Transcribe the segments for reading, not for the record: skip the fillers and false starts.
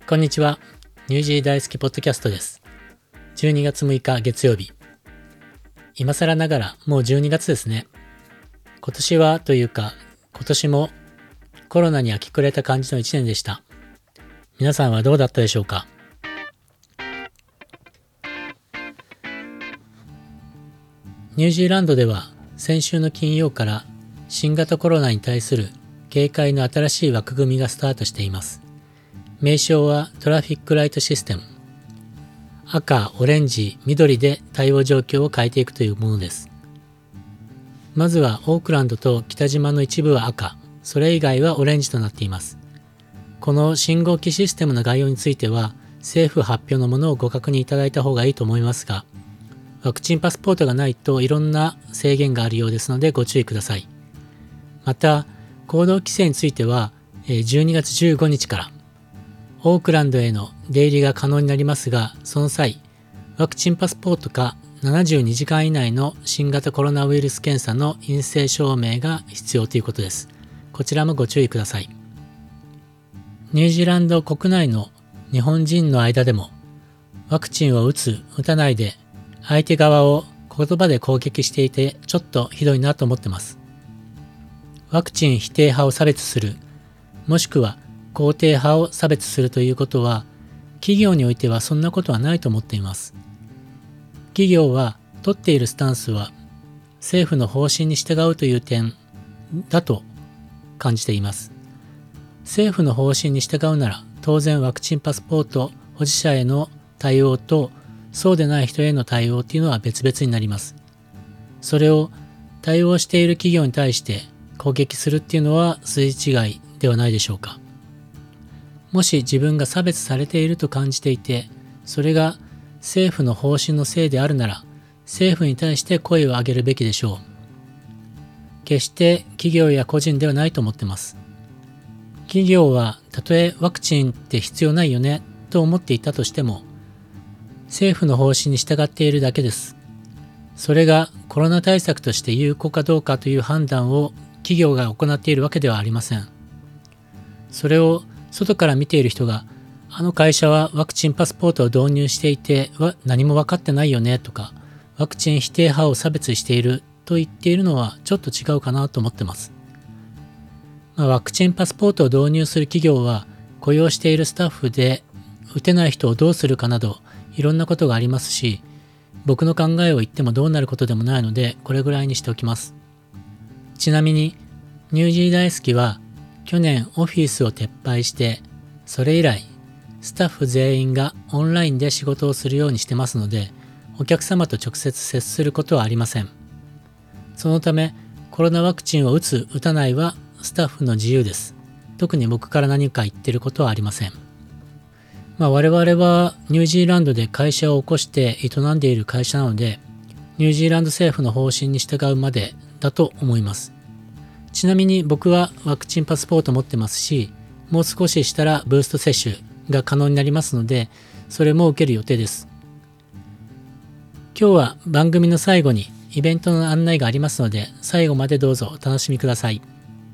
こんにちは。ニュージー大好きポッドキャストです。12月6日月曜日。今更ながらもう12月ですね。今年はというか今年もコロナに明け暮れた感じの1年でした。皆さんはどうだったでしょうか。ニュージーランドでは先週の金曜から新型コロナに対する警戒の新しい枠組みがスタートしています。名称はトラフィックライトシステム。赤、オレンジ、緑で対応状況を変えていくというものです。まずはオークランドと北島の一部は赤、それ以外はオレンジとなっています。この信号機システムの概要については政府発表のものをご確認いただいた方がいいと思いますが、ワクチンパスポートがないといろんな制限があるようですのでご注意ください。また、行動規制については12月15日からオークランドへの出入りが可能になりますが、その際、ワクチンパスポートか72時間以内の新型コロナウイルス検査の陰性証明が必要ということです。こちらもご注意ください。ニュージーランド国内の日本人の間でも、ワクチンを打つ、打たないで、相手側を言葉で攻撃していて、ちょっとひどいなと思ってます。ワクチン否定派を差別する、もしくは肯定派を差別するということは、企業においてはそんなことはないと思っています。企業は取っているスタンスは政府の方針に従うという点だと感じています。政府の方針に従うなら、当然ワクチンパスポート保持者への対応とそうでない人への対応というのは別々になります。それを対応している企業に対して攻撃するっていうのは筋違いではないでしょうか。もし自分が差別されていると感じていて、それが政府の方針のせいであるなら、政府に対して声を上げるべきでしょう。決して企業や個人ではないと思ってます。企業はたとえワクチンって必要ないよねと思っていたとしても、政府の方針に従っているだけです。それがコロナ対策として有効かどうかという判断を企業が行っているわけではありません。それを外から見ている人が、あの会社はワクチンパスポートを導入していて何も分かってないよねとか、ワクチン否定派を差別していると言っているのはちょっと違うかなと思ってます。ワクチンパスポートを導入する企業は雇用しているスタッフで打てない人をどうするかなどいろんなことがありますし、僕の考えを言ってもどうなることでもないのでこれぐらいにしておきます。ちなみにニュージー大好きは去年オフィスを撤廃して、それ以来スタッフ全員がオンラインで仕事をするようにしてますので、お客様と直接接することはありません。そのためコロナワクチンを打つ打たないはスタッフの自由です。特に僕から何か言ってることはありません。我々はニュージーランドで会社を起こして営んでいる会社なので、ニュージーランド政府の方針に従うまでだと思います。ちなみに僕はワクチンパスポート持ってますし、もう少ししたらブースト接種が可能になりますので、それも受ける予定です。今日は番組の最後にイベントの案内がありますので、最後までどうぞお楽しみください。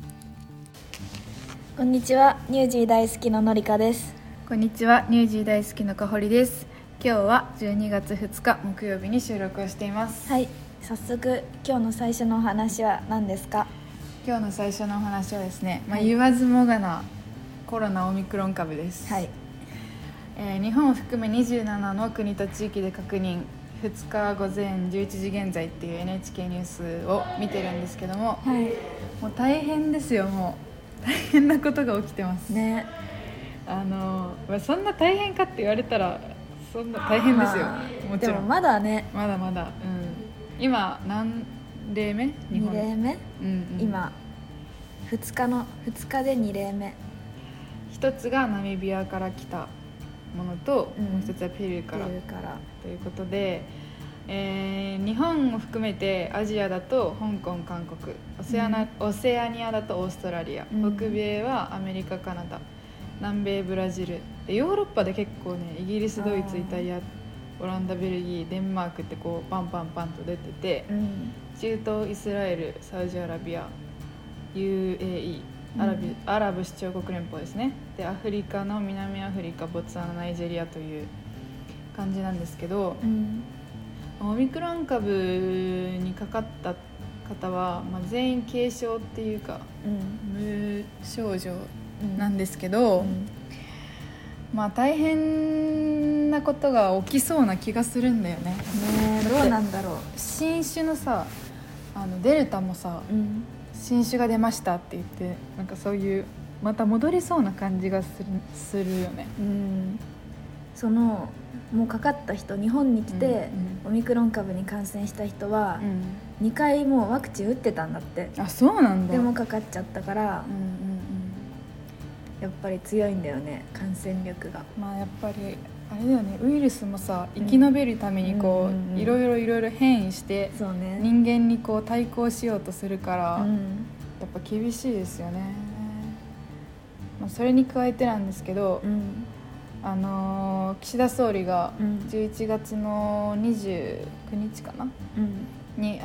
こんにちは、ニュージー大好きののりかです。 こんにちは、ニュージー大好きのかほりです。今日は12月2日木曜日に収録をしています。 はい、早速今日の最初のお話は何ですか？ 今日の最初のお話はですね、 はい、 言わずもがなコロナオミクロン株です。 はい。 日本を含め27の国と地域で確認、2日午前11時現在っていう NHK ニュースを見てるんですけども、 はい、 もう大変ですよ。もう大変なことが起きてますね。 そんな大変かって言われたらそんな大変ですよ、もちろん。 でもまだね、 まだまだ、今何例目？日本 2例目、今2日で2例目。 一つがナミビアから来たものと、もう一つはペルーからということで、日本を含めてアジアだと香港、韓国、オセアニアだとオーストラリア、北米はアメリカ、カナダ、南米ブラジルで、ヨーロッパで結構ね、イギリス、ドイツ、イタリア、オランダ、ベルギー、デンマークってこうパンパンパンと出てて、中東、イスラエル、サウジアラビア、UAE アラブ首長国連邦ですね。でアフリカの南アフリカ、ボツワナ、ナイジェリアという感じなんですけど、オミクロン株にかかった方は、全員軽症っていうか、無症状なんですけど、大変なことが起きそうな気がするんだよね。 どうなんだろう。 新種のさ、デルタもさ、新種が出ましたって言ってなんかそういうまた戻りそうな感じがするよね。 そのもうかかった人、日本に来て、オミクロン株に感染した人は、2回もうワクチン打ってたんだって。 あ、そうなんだ。 でもかかっちゃったから、やっぱり強いんだよね、感染力が。 やっぱりあれだよね、ウイルスもさ、生き延びるためにこう、いろいろ変異して、人間にこう対抗しようとするから、やっぱ厳しいですよね。それに加えてなんですけど、岸田総理が11月の29日かな、に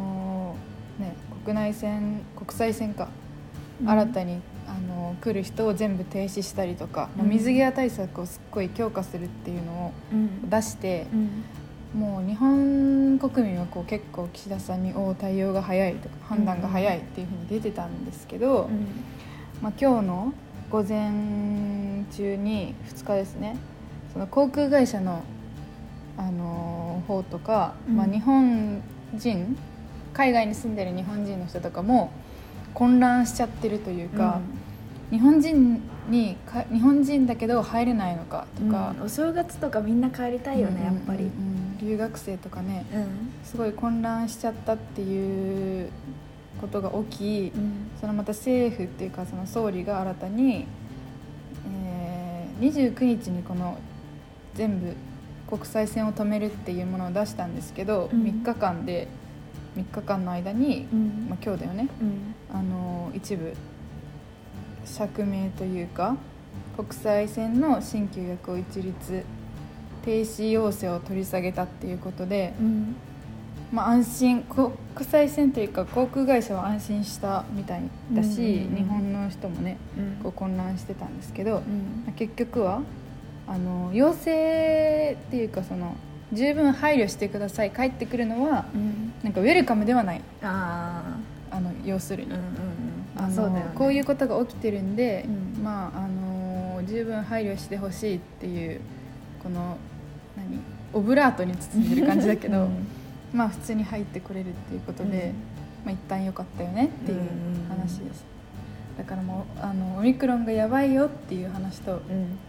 国際線か、新たに来る人を全部停止したりとか、水際対策をすっごい強化するっていうのを出して、もう日本国民はこう結構岸田さんに対応が早いとか判断が早いっていう風に出てたんですけど、今日の午前中に2日ですね、その航空会社の、方とか、日本人、海外に住んでる日本人の人とかも混乱しちゃってるというか、日本人だけど入れないのかとか、 お正月とかみんな帰りたいよね、やっぱり。 留学生とかね、すごい混乱しちゃったっていうことが起き、そのまた政府っていうかその総理が新たに、29日にこの全部国際線を止めるっていうものを出したんですけど、3日間の間に、今日だよね、一部釈明というか国際線の新規予約を一律停止要請を取り下げたっていうことで、安心、国際線というか航空会社は安心したみたいだし、日本の人もね、こう混乱してたんですけど、結局は要請っていうかその十分配慮してください、帰ってくるのは、なんかウェルカムではない、要するに、そうだよね、こういうことが起きてるんで、十分配慮してほしいっていう、このオブラートに包んでる感じだけど、普通に入ってこれるっていうことで、一旦良かったよねっていう話です。だからもうオミクロンがやばいよっていう話と、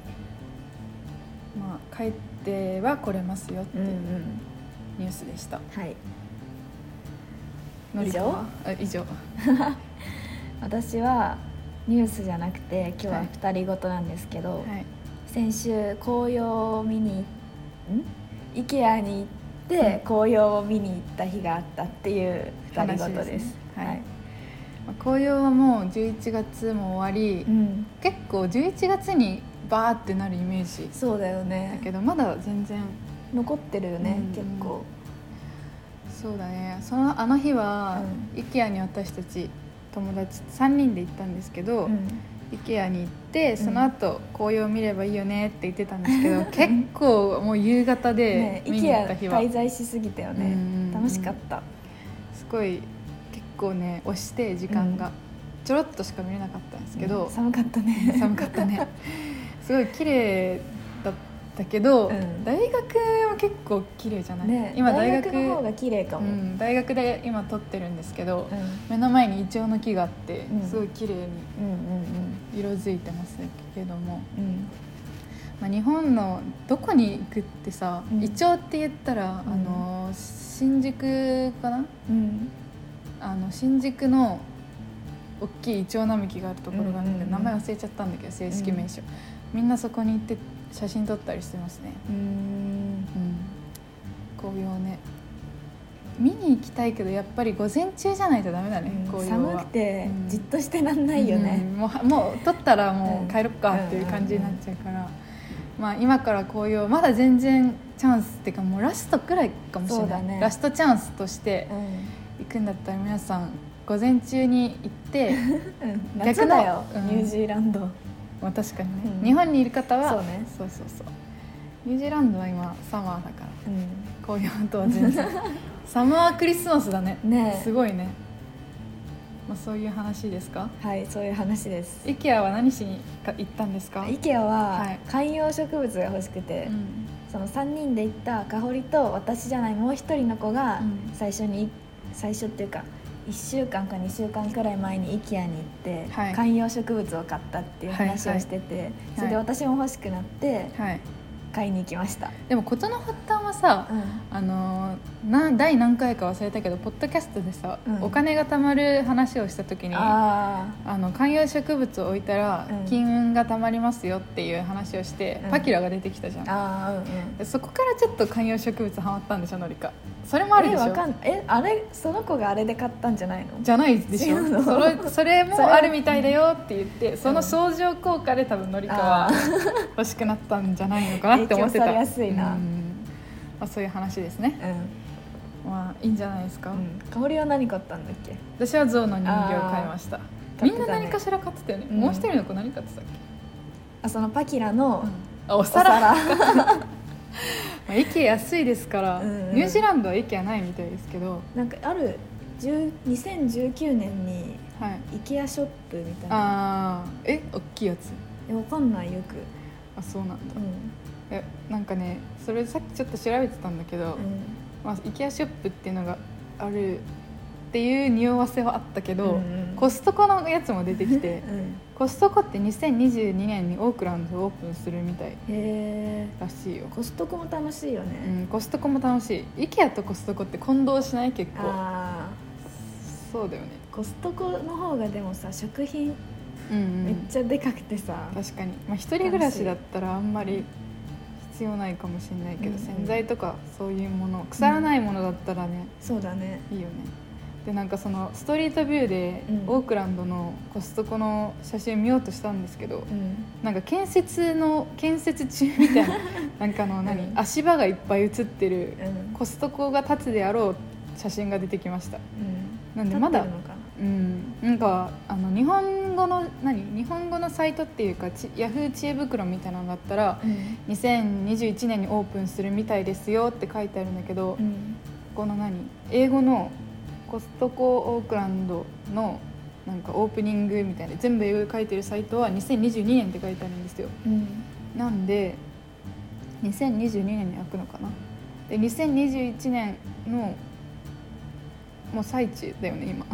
帰っては来れますよっていうニュースでした。以上私はニュースじゃなくて今日は2人ごとなんですけど、先週紅葉を見にIKEA に行って紅葉を見に行った日があったっていう2人ごとです。 紅葉はもう11月も終わり、結構11月にバーってなるイメージ。 そうだよね。 だけどまだ全然残ってるよね、結構。 そうだね。あの日は、IKEA に私たち友達3人で行ったんですけど、IKEA に行ってその後、紅葉を見ればいいよねって言ってたんですけど、結構もう夕方で見に行った日は、 IKEA 滞在しすぎたよね。楽しかった。 すごい結構ね押して時間が、ちょろっとしか見れなかったんですけど、 寒かったね。 寒かったね。すごい綺麗だったけど、大学は結構綺麗じゃない？ 今大学の方が綺麗かも。 大学で今撮ってるんですけど、目の前にイチョウの木があって、すごい綺麗に色づいてますけども、日本のどこに行くってさ、イチョウって言ったら、新宿かな、新宿の大きいイチョウ並木があるところがあるんで、名前忘れちゃったんだけど正式名称、みんなそこに行って写真撮ったりしてますね。紅葉ね、見に行きたいけどやっぱり午前中じゃないとダメだね、紅葉は。 寒くてじっとしてらんないよね。 もう撮ったらもう帰ろっかっていう感じになっちゃうから、今から紅葉まだ全然チャンスっていうか、もうラストくらいかもしれない、ラストチャンスとして行くんだったら皆さん午前中に行って、 夏だよ、ニュージーランド。 まあ、確かにね、日本にいる方はそうね、 そうニュージーランドは今サマーだから、紅葉とは全然サマークリスマスだね。すごいね。まあ、そういう話ですか？ はい、そういう話です。 IKEA は何しに行ったんですか ？IKEA は観葉植物が欲しくて、その3人で行ったかほりと私じゃないもう一人の子が最初っていうか1週間か2週間くらい前に IKEA に行って、観葉植物を買ったっていう話をしてて、それで私も欲しくなって、買いに行きました。 でも事の発端はさ、第何回か忘れたけどポッドキャストでさ、お金が貯まる話をした時に観葉植物を置いたら金運が貯まりますよっていう話をして、パキラが出てきたじゃん。そこからちょっと観葉植物ハマったんでしょ、のりか。それもあるでしょ。 あれその子があれで買ったんじゃないの？ じゃないでしょ。それもあるみたいだよって言って、その相乗効果で多分のりかは欲しくなったんじゃないのかなって思ってた。 影響されやすいな。 まあ、そういう話ですね。まあいいんじゃないですか。 かほりは何買ったんだっけ？ 私は象の人形を買いました。みんな何かしら買ってたよね。もう一人の子何買ってたっけ？ そのパキラのお皿。IKEA 安いですから、ニュージーランドは IKEA ないみたいですけど、 なんかある2019年に IKEA ショップみたいな。大きいやつ。 わかんないよく。 そうなんだ。なんかね、それさっきちょっと調べてたんだけど、IKEA ショップっていうのがあるっていう匂わせはあったけど、コストコのやつも出てきて、コストコって2022年にオークランドでオープンするみたいらしいよ。 コストコも楽しいよね。 コストコも楽しい。 IKEA とコストコって混同しない？結構。そうだよね。 コストコの方がでもさ、食品めっちゃでかくてさ、 確かに、一人暮らしだったらあんまり必要ないかもしれないけど、洗剤とかそういうもの、腐らないものだったらね、 そうだね、 いいよね。でなんかそのストリートビューでオークランドのコストコの写真見ようとしたんですけど、なんか建設中みたいななんか足場がいっぱい写ってるコストコが建つであろう写真が出てきました。なんでまだなんか日本語のサイトっていうかヤフー知恵袋みたいなのだったら、2021年にオープンするみたいですよって書いてあるんだけど、この英語のコストコオークランドのなんかオープニングみたいな全部英語で書いてるサイトは2022年って書いてあるんですよ。なんで2022年に開くのかな。で2021年のもう最中だよね今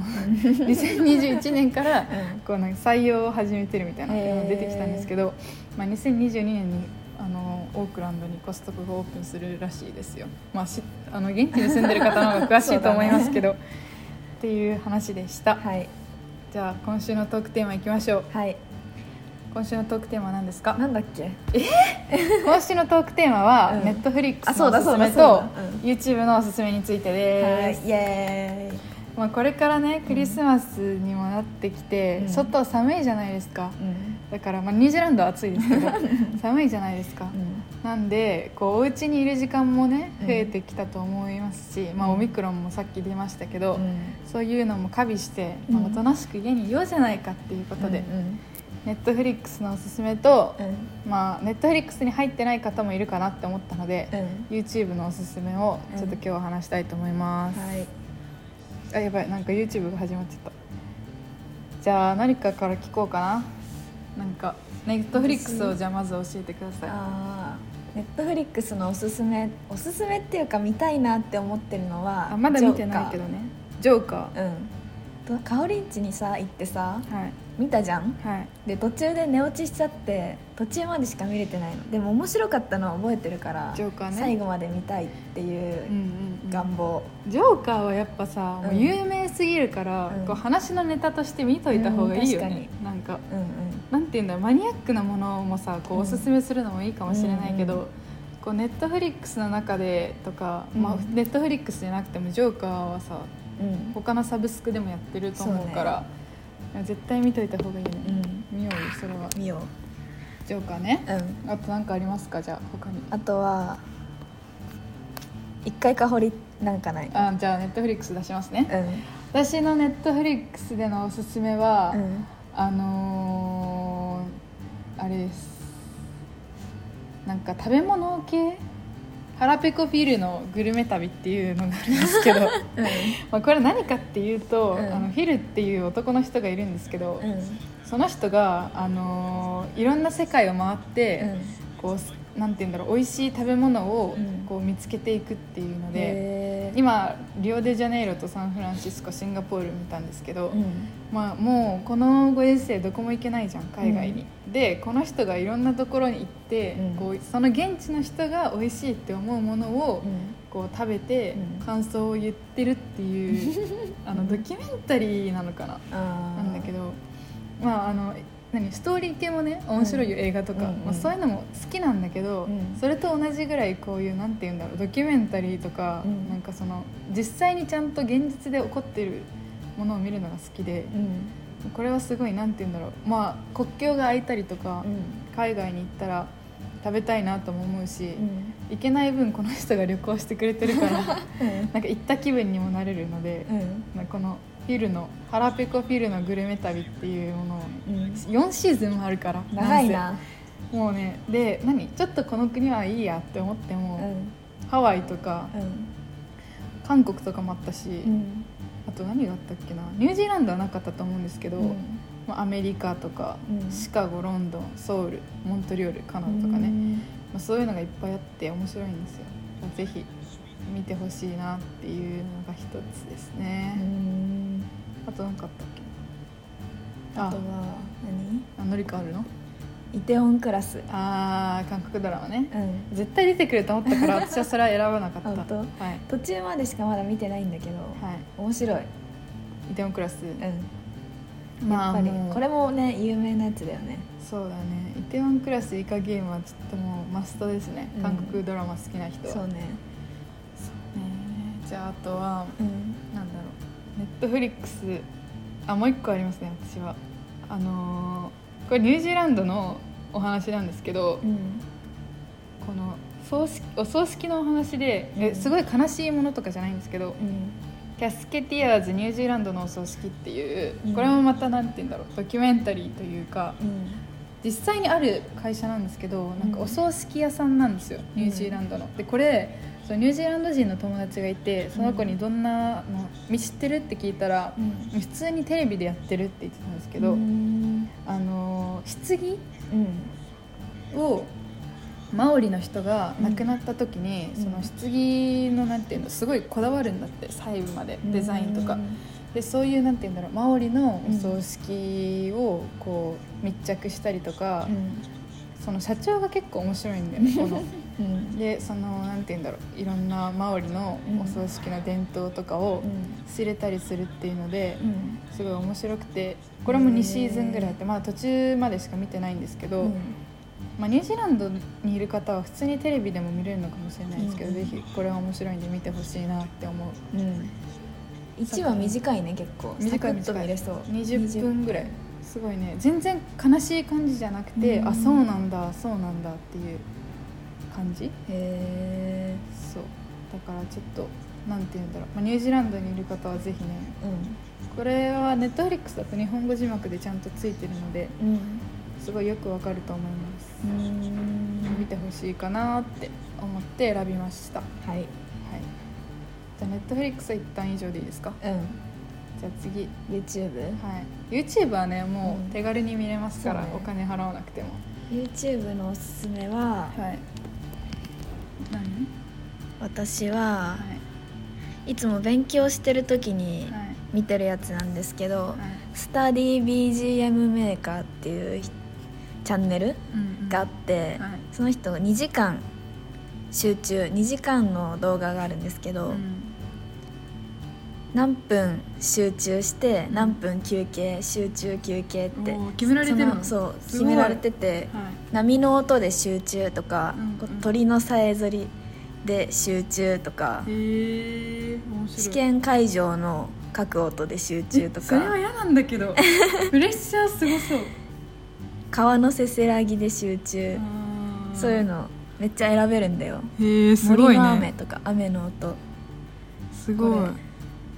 2021年からこうなんか採用を始めてるみたいなのが出てきたんですけど、2022年にオークランドにコストコがオープンするらしいですよ。現地に住んでる方の方が詳しいと思いますけどっていう話でした。じゃあ今週のトークテーマいきましょう。今週のトークテーマは何ですか？ なんだっけ？ 今週のトークテーマは、Netflix のおすすめと YouTube のおすすめについてです。 イエーイ。 これからねクリスマスにもなってきて、外寒いじゃないですか。だから、ニュージーランドは暑いですけど寒いじゃないですか。なんでお家にいる時間もね増えてきたと思いますし、オミクロンもさっき出ましたけど、そういうのも加味して、おとなしく家にいようじゃないかっていうことで、Netflix のおすすめと、Netflix に入ってない方もいるかなって思ったので、YouTube のおすすめをちょっと今日は話したいと思います。やばい、なんか YouTube が始まっちゃった。じゃあ何かから聞こうかな。なんか Netflix をじゃあまず教えてください。Netflix のおすすめっていうか見たいなって思ってるのはまだ見てないけどね。ジョーカー。 カオリンチにさ行ってさ、見たじゃん。で途中で寝落ちしちゃって途中までしか見れてないの。でも面白かったのは覚えてるから、 ジョーカーね、 最後まで見たいっていう願望。 ジョーカーはやっぱさ、もう有名すぎるから、話のネタとして見といた方がいいよね。なんか、なんていうんだろう、マニアックなものもさおすすめするのもいいかもしれないけど、Netflix の中でとか、Netflix じゃなくてもジョーカーはさ、他のサブスクでもやってると思うから、絶対見といた方がいいね。見ようよ、それは見よう。ジョーカーね。あと何かありますか？じゃあ他に。 あとは一回かほりなんかない？ じゃあ Netflix 出しますね。 私のネットフリックスでのおすすめは、あれです、なんか食べ物系、腹ペコフィルのグルメ旅っていうのがあるんですけど、まあこれ何かっていうと、フィルっていう男の人がいるんですけど、その人が、いろんな世界を回って、こうなんていうんだろう、美味しい食べ物をこう見つけていくっていうので、今リオデジャネイロとサンフランシスコ、シンガポール見たんですけど、まあ、もうこのご時世どこも行けないじゃん、海外に、でこの人がいろんなところに行って、こうその現地の人が美味しいって思うものをこう食べて感想を言ってるっていう、ドキュメンタリーなのかな、なんだけど、まあストーリー系もね面白いよ、映画とか、まあ、そういうのも好きなんだけど、それと同じぐらいこういうなんていうんだろう、ドキュメンタリーとか、なんかその実際にちゃんと現実で起こってるものを見るのが好きで、これはすごいなんていうんだろう、まあ国境が開いたりとか、海外に行ったら食べたいなとも思うし、行けない分この人が旅行してくれてるからなんか行った気分にもなれるので、このフィルの腹ペコフィルのグルメ旅っていうものを、4シーズンもあるから長いな、 もうね、でちょっとこの国はいいやって思っても、ハワイとか、韓国とかもあったし、あと何があったっけな、ニュージーランドはなかったと思うんですけど、まあ、アメリカとか、シカゴ、ロンドン、ソウル、モントリオール、カナダとかね、まあ、そういうのがいっぱいあって面白いんですよ。ぜひ見てほしいなっていうのが一つですね。あと何かあったっけ。 あとは何？乗り換わるの？ イテウォンクラス。 韓国ドラマね、絶対出てくると思ったから私はそれは選ばなかった。 途中までしかまだ見てないんだけど、面白い。 イテウォンクラス、 やっぱりこれもね有名なやつだよね。 そうだね、イテウォンクラスイカゲームはちょっともうマストですね、韓国ドラマ好きな人は。 そうね。 じゃああとは、なんだろう、ネットフリックス、もう一個ありますね、私は。これニュージーランドのお話なんですけど、このお葬式のお話で、すごい悲しいものとかじゃないんですけど、キャスケティアーズニュージーランドのお葬式っていう、これもまたなんていうんだろう、ドキュメンタリーというか、実際にある会社なんですけど、なんかお葬式屋さんなんですよ、ニュージーランドの。でこれニュージーランド人の友達がいて、その子にどんなの知ってるって聞いたら、普通にテレビでやってるって言ってたんですけど、棺をマオリの人が亡くなった時に、その棺のなんていうの、すごいこだわるんだって、細部までデザインとかで、そういうなんていうんだろう、マオリのお葬式をこう密着したりとか、その社長が結構面白いんだよね、このでそのなんていうんだろう、いろんなマオリのお葬式の伝統とかを知れたりするっていうので、すごい面白くて、これも2シーズンぐらいあって、まだ途中までしか見てないんですけど、まあ、ニュージーランドにいる方は普通にテレビでも見れるのかもしれないですけど、ぜひこれは面白いんで見てほしいなって思う。 1話短いね、結構短い、 サクッと見れそう。 20分ぐらい、すごいね、全然悲しい感じじゃなくて、あ、そうなんだそうなんだっていう感じ。そうだからちょっとなんていうんだろう、まあ、ニュージーランドにいる方はぜひね、これはネットフリックスだと日本語字幕でちゃんとついてるので、すごいよくわかると思います。見てほしいかなって思って選びました。はい、じゃあネットフリックスは一旦以上でいいですか？じゃあ次 YouTube。 YouTube はねもう手軽に見れますから、お金払わなくても。 YouTube のおすすめは、私はいつも勉強してる時に見てるやつなんですけど、スタディ BGM メーカーっていうチャンネルがあって、その人が2時間集中、2時間の動画があるんですけど、何分集中して何分休憩、集中休憩って決められてるの？ そう決められてて、波の音で集中とか、鳥のさえずりで集中とか、試験会場の各音で集中とか。 それは嫌なんだけどプレッシャーすごそう。 川のせせらぎで集中、そういうのめっちゃ選べるんだよ。 すごいね。 森の雨とか雨の音、 すごい。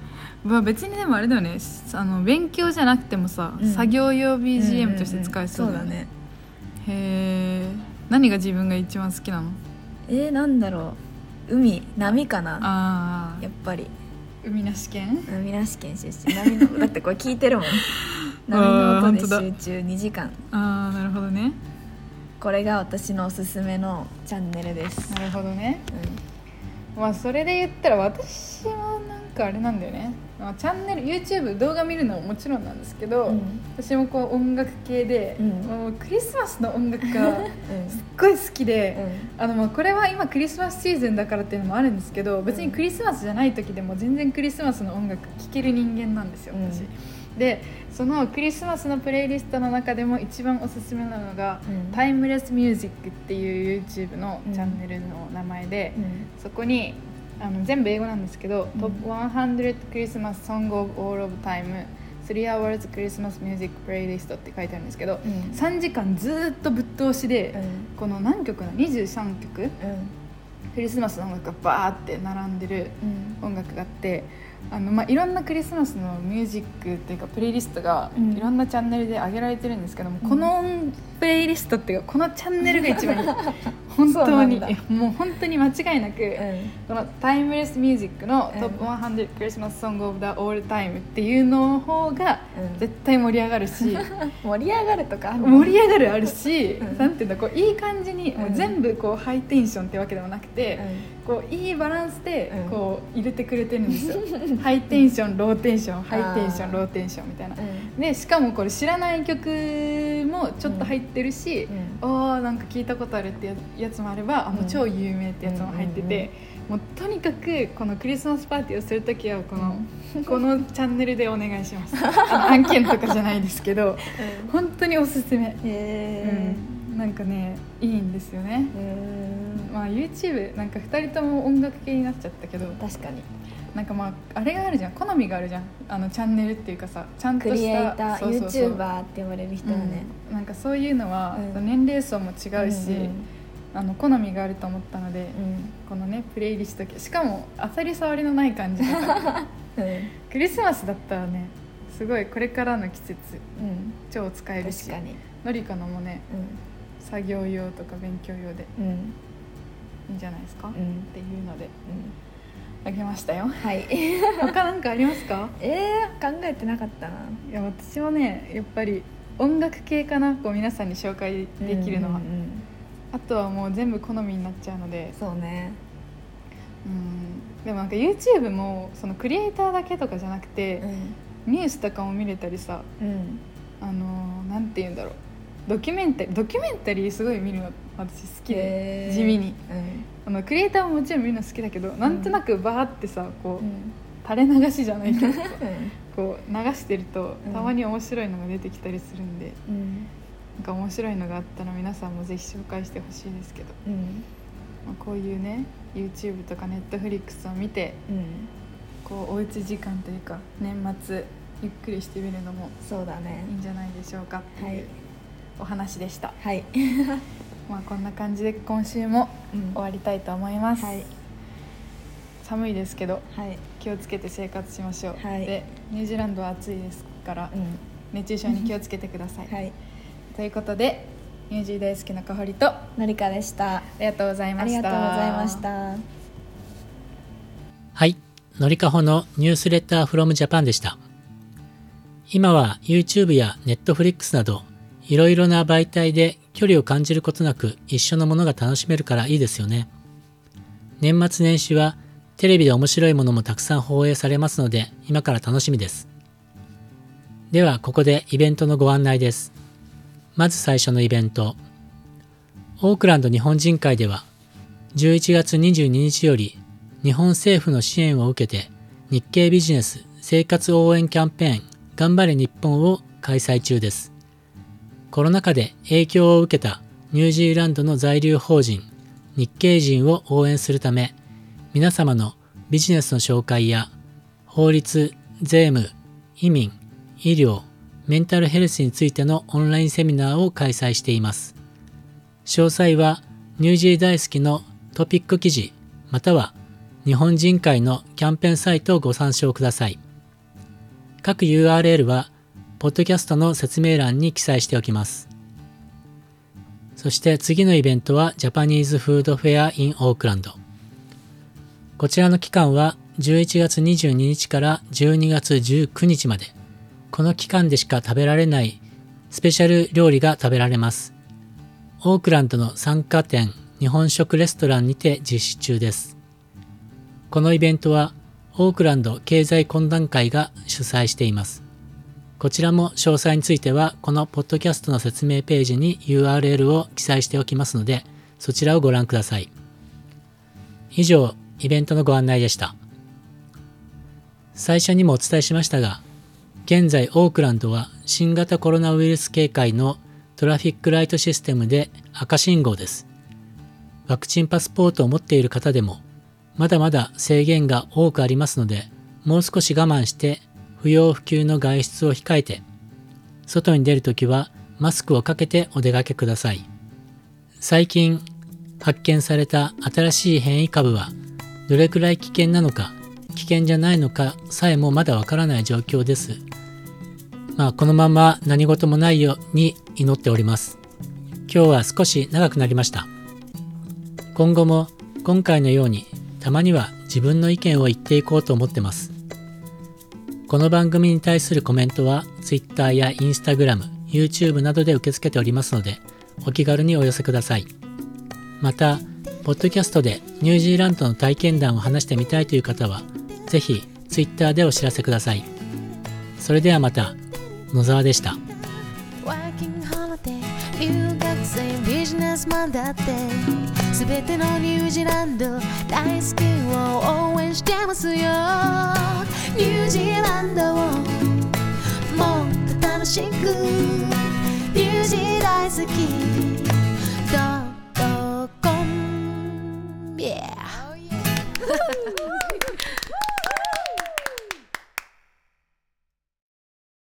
別にでもあれだよね、勉強じゃなくてもさ、作業用 BGM として使えそうだよね。へえ。何が自分が一番好きなの？ なんだろう、波かな。やっぱり海なし県出身。波のだってこれ聞いてるもん波の音で集中2時間。 なるほどね。 これが私のおすすめのチャンネルです。 なるほどね。それで言ったら私もなんかあれなんだよね。チャンネル YouTube 動画見るのももちろんなんですけど、私もこう音楽系で、もうクリスマスの音楽がすっごい好きで、これは今クリスマスシーズンだからっていうのもあるんですけど、別にクリスマスじゃない時でも全然クリスマスの音楽聴ける人間なんですよ私。でそのクリスマスのプレイリストの中でも一番おすすめなのが、タイムレスミュージックっていう YouTube のチャンネルの名前で、そこに全部英語なんですけど、Top 100 Christmas Song of All of Time 3 Hours Christmas Music Playlist って書いてあるんですけど、3時間ずっとぶっ通しで、この何曲の23曲、クリスマスの音楽がバーって並んでる音楽があって、いろんなクリスマスのミュージックっていうかプレイリストがいろんなチャンネルで上げられてるんですけども、このプレイリストっていうかこのチャンネルが一番いい本当にもう本当に間違いなく、このタイムレスミュージックのトップ100クリスマスソングオブザオールタイムっていうの方が絶対盛り上がるし、 盛り上がるとか盛り上がるあるし、なんていうんだ、こういい感じにもう全部こうハイテンションってわけでもなくて、こういいバランスでこう入れてくれてるんですよ。ハイテンションローテンションハイテンションローテンションみたいな、でしかもこれ知らない曲もちょっと入ってるし、なんか聞いたことあるってやつもあれば、もう超有名ってやつも入ってて、もうとにかくこのクリスマスパーティーをするときはこのチャンネルでお願いします。案件とかじゃないですけど、本当におすすめ。なんかねいいんですよね。YouTube なんか2人とも音楽系になっちゃったけど、 確かになんかあれがあるじゃん、好みがあるじゃん、チャンネルっていうかさ、ちゃんとしたクリエイター、YouTuber って呼ばれる人はね、 なんかそういうのは、年齢層も違うし、好みがあると思ったので、このねプレイリスト系、しかも当たり障りのない感じだから、クリスマスだったらねすごいこれからの季節、超使えるし、のりかのもね、作業用とか勉強用で、いいんじゃないですか、っていうので、あげましたよ。 はい。 他なんかありますか？ 考えてなかったな。 いや私はねやっぱり音楽系かな、こう皆さんに紹介できるのは、あとはもう全部好みになっちゃうので。 そうね。 でもなんか YouTube もそのクリエイターだけとかじゃなくて、ニュースとかも見れたりさ、なんて言うんだろう、ドキュメンタリーすごい見るの私好きで、地味に、クリエイターももちろん見るの好きだけど、なんとなくバーってさこう、垂れ流しじゃないけどこう流してるとたまに面白いのが出てきたりするんで、なんか面白いのがあったら皆さんもぜひ紹介してほしいですけど、こういうね YouTube とか Netflix を見て、こうおうち時間というか年末ゆっくりしてみるのもそうだね、 いいんじゃないでしょうかっていうお話でした。 はいこんな感じで今週も終わりたいと思います。寒いですけど、気をつけて生活しましょう。でニュージーランドは暑いですから、熱中症に気をつけてください。ということでニュージー大好きなかほりとのりかでした。 ありがとうございました。 ありがとうございました。 はい、のりかほのニュースレターフロムジャパンでした。今は YouTube や Netflix などいろいろな媒体で距離を感じることなく一緒のものが楽しめるからいいですよね。年末年始はテレビで面白いものもたくさん放映されますので今から楽しみです。ではここでイベントのご案内です。まず最初のイベント。オークランド日本人会では11月22日より日本政府の支援を受けて日系ビジネス生活応援キャンペーン頑張れ日本を開催中です。コロナ禍で影響を受けたニュージーランドの在留邦人、日系人を応援するため、皆様のビジネスの紹介や法律、税務、移民、医療、メンタルヘルスについてのオンラインセミナーを開催しています。詳細はニュージー大好きのトピック記事、または日本人会のキャンペーンサイトをご参照ください。 各 URL はポッドキャストの説明欄に記載しておきます。そして次のイベントはジャパニーズフードフェア in オークランド。こちらの期間は11月22日から12月19日まで、この期間でしか食べられないスペシャル料理が食べられます。オークランドの参加店日本食レストランにて実施中です。このイベントはオークランド経済懇談会が主催しています。こちらも詳細についてはこのポッドキャストの説明ページに URL を記載しておきますので、そちらをご覧ください。以上、イベントのご案内でした。最初にもお伝えしましたが、現在オークランドは新型コロナウイルス警戒のトラフィックライトシステムで赤信号です。ワクチンパスポートを持っている方でも、まだまだ制限が多くありますので、もう少し我慢して不要不急の外出を控えて、外に出るときはマスクをかけてお出かけください。最近発見された新しい変異株はどれくらい危険なのか、危険じゃないのかさえもまだわからない状況です。このまま何事もないように祈っております。今日は少し長くなりました。今後も今回のようにたまには自分の意見を言っていこうと思ってます。この番組に対するコメントは Twitter や Instagram、YouTube などで受け付けておりますので、お気軽にお寄せください。また、ポッドキャストでニュージーランドの体験談を話してみたいという方は、ぜひ Twitter でお知らせください。それではまた、野沢でした。 留学生ビジネスマンだってすべてのニュージーランド大好きを応援してますよ。ニュージーランドをもっと楽しくニュージー大好き.com Yeah